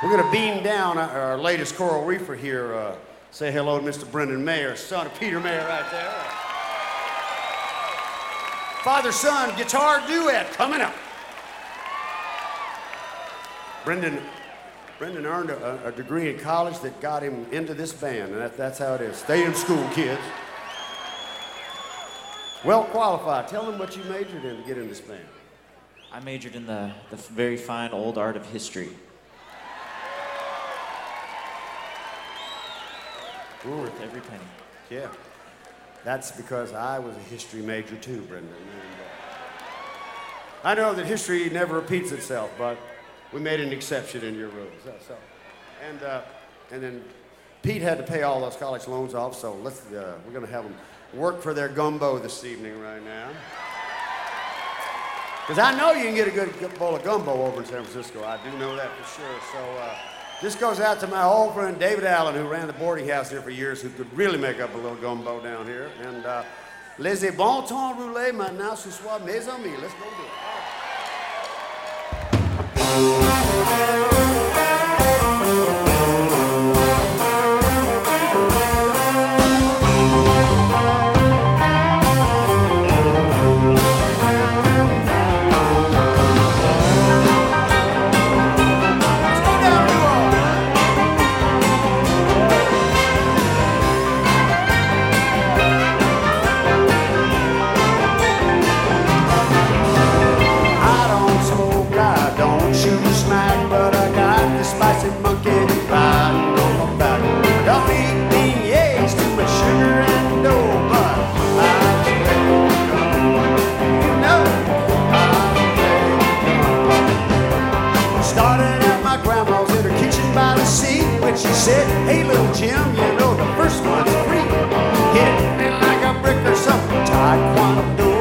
We're going to beam down our latest choral reefer here. Say hello to Mr. Brendan Mayer, son of Peter Mayer right there. Father-son guitar duet coming up. Brendan earned a degree in college that got him into this band, and that's how it is. Stay in school, kids. Well qualified. Tell them what you majored in to get in this band. I majored in the very fine old art of history. Worth every penny. Yeah. That's because I was a history major too, Brendan. And, I know that history never repeats itself, but we made an exception in your rules. And then Pete had to pay all those college loans off, so we're going to have them work for their gumbo this evening right now. Because I know you can get a good bowl of gumbo over in San Francisco. I do know that for sure. So this goes out to my old friend David Allen, who ran the boarding house here for years, who could really make up a little gumbo down here. And les bons temps roulés maintenant ce soir, mes amis. Let's go do it. She said, hey, little Jim, you know the first one's free. Hit me like a brick or something, taekwondo.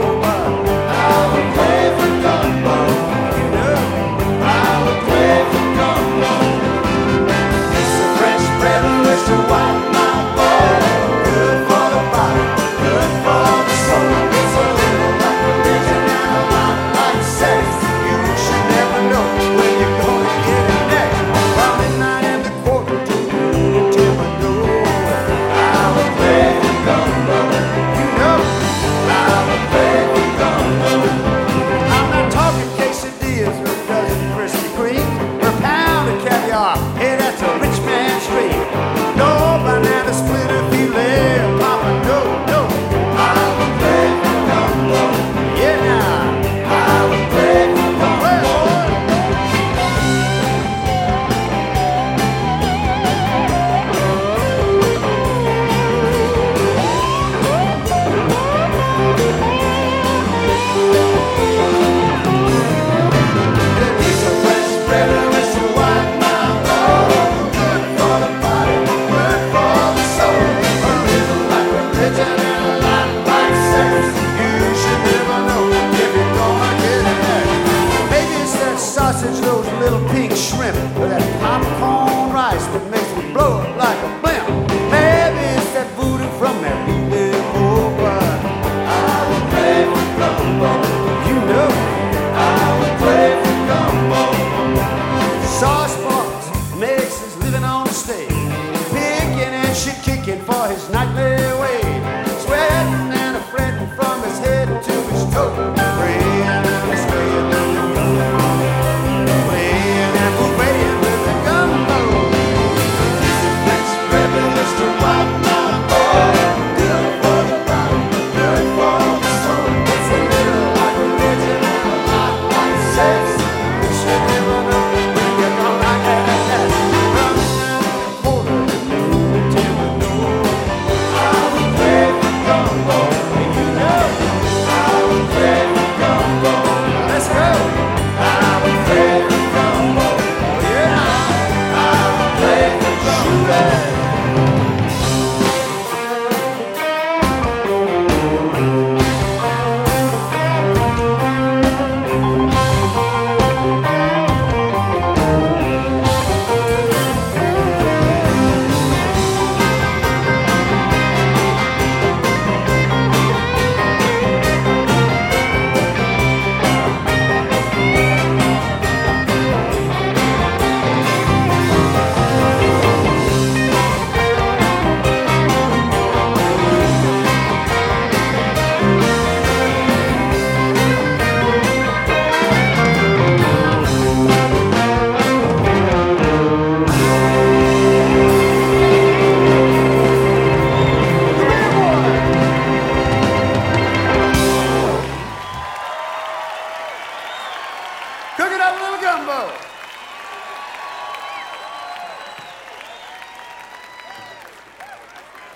I would play for gumbo. You know, I would play for gumbo. It's a French bread and Mr. White, my boy. Good for the body, good for the soul. It's a little like religion and a lot like sex. You should never know when you're gonna get it next. From midnight in the quarter to bread and Mr. White, my boy.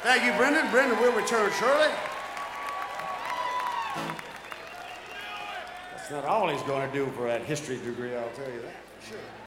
Thank you, Brendan. Brendan will return shortly. That's not all he's going to do for that history degree, I'll tell you that for sure.